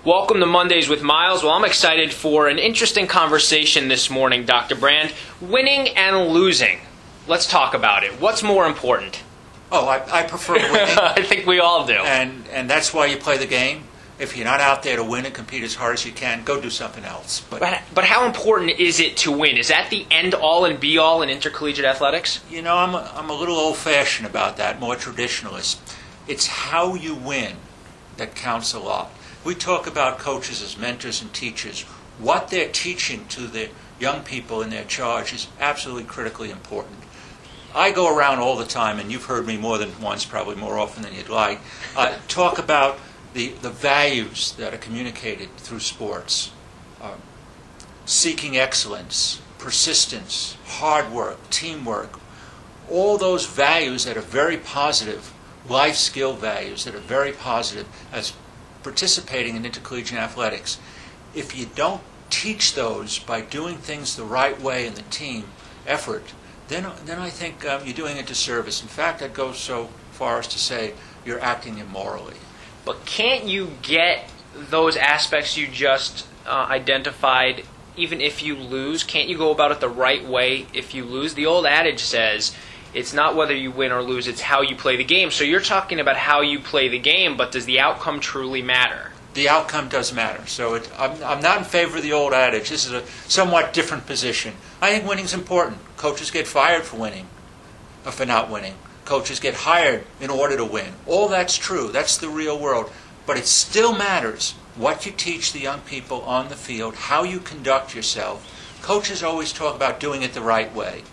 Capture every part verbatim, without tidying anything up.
Welcome to Mondays with Miles. Well, I'm excited for an interesting conversation this morning, Doctor Brand. Winning and losing. Let's talk about it. What's more important? Oh, I, I prefer winning. I think we all do. And and that's why you play the game. If you're not out there to win and compete as hard as you can, go do something else. But, But, but how important is it to win? Is that the end-all and be-all in intercollegiate athletics? you know, I'm a, I'm a little old-fashioned about that, more traditionalist. It's how you win that counts a lot. We talk about coaches as mentors and teachers. What they're teaching to the young people in their charge is absolutely critically important. I go around all the time, and you've heard me more than once, probably more often than you'd like, uh, talk about the, the values that are communicated through sports. Uh, seeking excellence, persistence, hard work, teamwork, all those values that are very positive, life skill values that are very positive as participating in intercollegiate athletics. If you don't teach those by doing things the right way in the team effort, then then I think um, you're doing a disservice. In fact, I'd go so far as to say you're acting immorally. But can't you get those aspects you just uh, identified even if you lose? Can't you go about it the right way if you lose? The old adage says it's not whether you win or lose, it's how you play the game. So you're talking about how you play the game, but does the outcome truly matter? The outcome does matter. So it, I'm, I'm not in favor of the old adage. This is a somewhat different position. I think winning's important. Coaches get fired for winning, or for not winning. Coaches get hired in order to win. All that's true. That's the real world. But it still matters what you teach the young people on the field, how you conduct yourself. Coaches always talk about doing it the right way.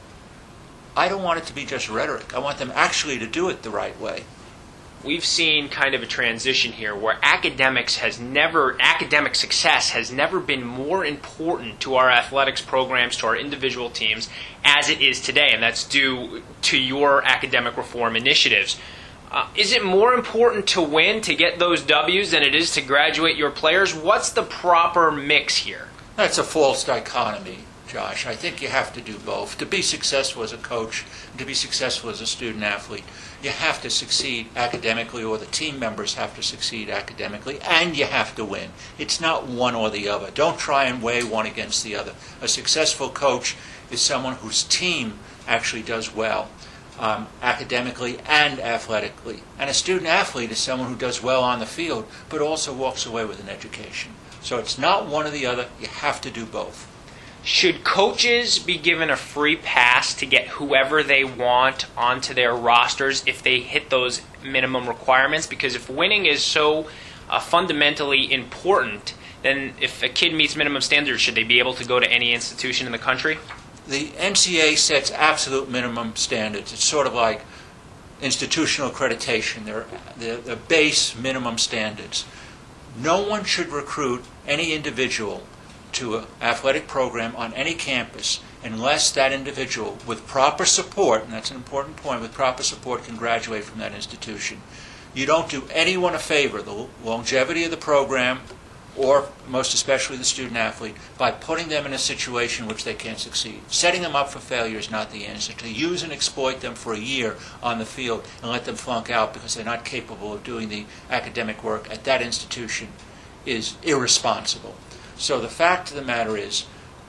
I don't want it to be just rhetoric. I want them actually to do it the right way. We've seen kind of a transition here where academics has never, academic success has never been more important to our athletics programs, to our individual teams, as it is today, and that's due to your academic reform initiatives. Uh, is it more important to win, to get those W's, than it is to graduate your players? What's the proper mix here? That's a false dichotomy, Josh. I think you have to do both. To be successful as a coach, and to be successful as a student athlete, you have to succeed academically, or the team members have to succeed academically, and you have to win. It's not one or the other. Don't try and weigh one against the other. A successful coach is someone whose team actually does well, um, academically and athletically. And a student athlete is someone who does well on the field, but also walks away with an education. So it's not one or the other. You have to do both. Should coaches be given a free pass to get whoever they want onto their rosters if they hit those minimum requirements? Because if winning is so uh, fundamentally important, then if a kid meets minimum standards, should they be able to go to any institution in the country? The N C A A sets absolute minimum standards. It's sort of like institutional accreditation. They're the, the base minimum standards. No one should recruit any individual to an athletic program on any campus unless that individual, with proper support, and that's an important point, with proper support can graduate from that institution. You don't do anyone a favor, the longevity of the program, or most especially the student athlete, by putting them in a situation in which they can't succeed. Setting them up for failure is not the answer. To use and exploit them for a year on the field and let them flunk out because they're not capable of doing the academic work at that institution is irresponsible. So the fact of the matter is,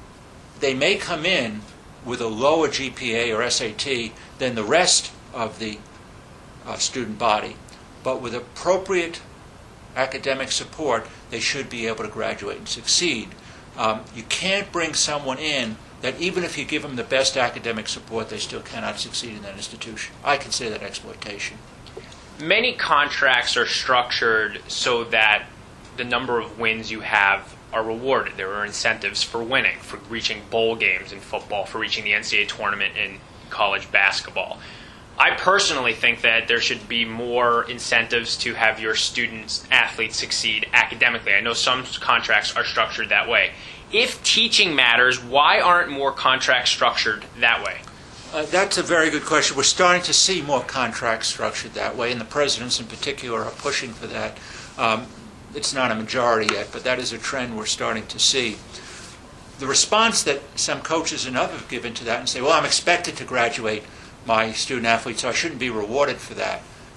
they may come in with a lower G P A or S A T than the rest of the uh, student body, but with appropriate academic support, they should be able to graduate and succeed. Um, you can't bring someone in that even if you give them the best academic support, they still cannot succeed in that institution. I consider that exploitation. Many contracts are structured so that the number of wins you have are rewarded. There are incentives for winning, for reaching bowl games in football, for reaching the N C double A tournament in college basketball. I personally think that there should be more incentives to have your students, athletes succeed academically. I know some contracts are structured that way. If teaching matters, why aren't more contracts structured that way? Uh, that's a very good question. We're starting to see more contracts structured that way, and the presidents in particular are pushing for that. Um, It's not a majority yet, but that is a trend we're starting to see. The response that some coaches and others have given to that and say, well, I'm expected to graduate my student athletes, so I shouldn't be rewarded for that.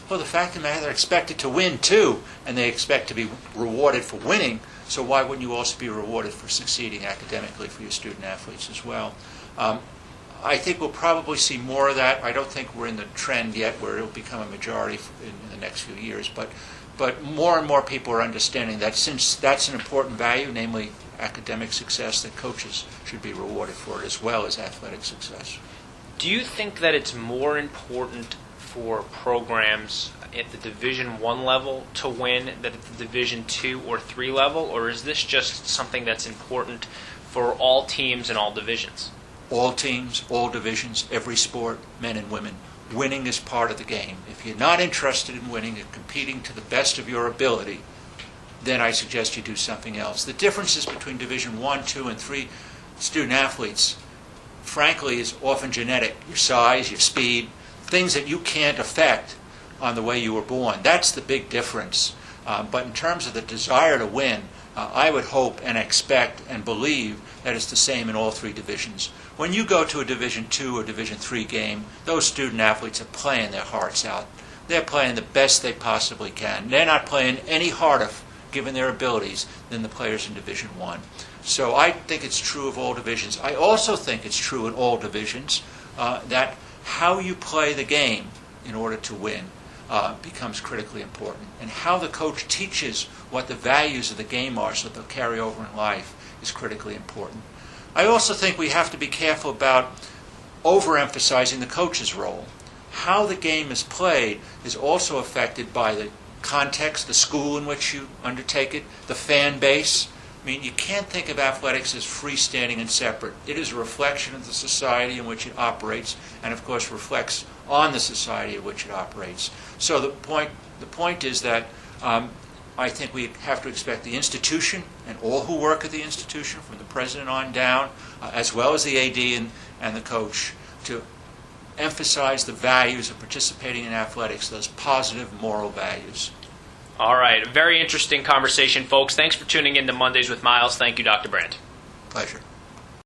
Well, the fact of the matter, they're expected to win too, and they expect to be rewarded for winning. So why wouldn't you also be rewarded for succeeding academically for your student athletes as well? Um, I think we'll probably see more of that. I don't think we're in the trend yet where it'll become a majority in, in the next few years, but but more and more people are understanding that since that's an important value, namely academic success, that coaches should be rewarded for it as well as athletic success. Do you think that it's more important for programs at the Division One level to win than at the Division Two or Three level, or is this just something that's important for all teams in all divisions? All teams, all divisions, every sport, men and women. Winning is part of the game. If you're not interested in winning and competing to the best of your ability, then I suggest you do something else. The differences between Division One, Two, and Three student athletes, frankly, is often genetic. Your size, your speed, things that you can't affect on the way you were born. That's the big difference. Um, but in terms of the desire to win, uh, I would hope and expect and believe that it's the same in all three divisions. When you go to a Division Two or Division Three game, those student athletes are playing their hearts out. They're playing the best they possibly can. They're not playing any harder, given their abilities, than the players in Division One. So I think it's true of all divisions. I also think it's true in all divisions uh, that how you play the game in order to win uh, becomes critically important. And how the coach teaches what the values of the game are so they'll carry over in life is critically important. I also think we have to be careful about overemphasizing the coach's role. How the game is played is also affected by the context, the school in which you undertake it, the fan base. I mean, you can't think of athletics as freestanding and separate. It is a reflection of the society in which it operates, and of course reflects on the society in which it operates. So the point, the point is that um, I think we have to expect the institution and all who work at the institution, from the president on down, uh, as well as the A D and, and the coach, to emphasize the values of participating in athletics, those positive moral values. All right. Very interesting conversation, folks. Thanks for tuning in to Mondays with Miles. Thank you, Doctor Brandt. Pleasure.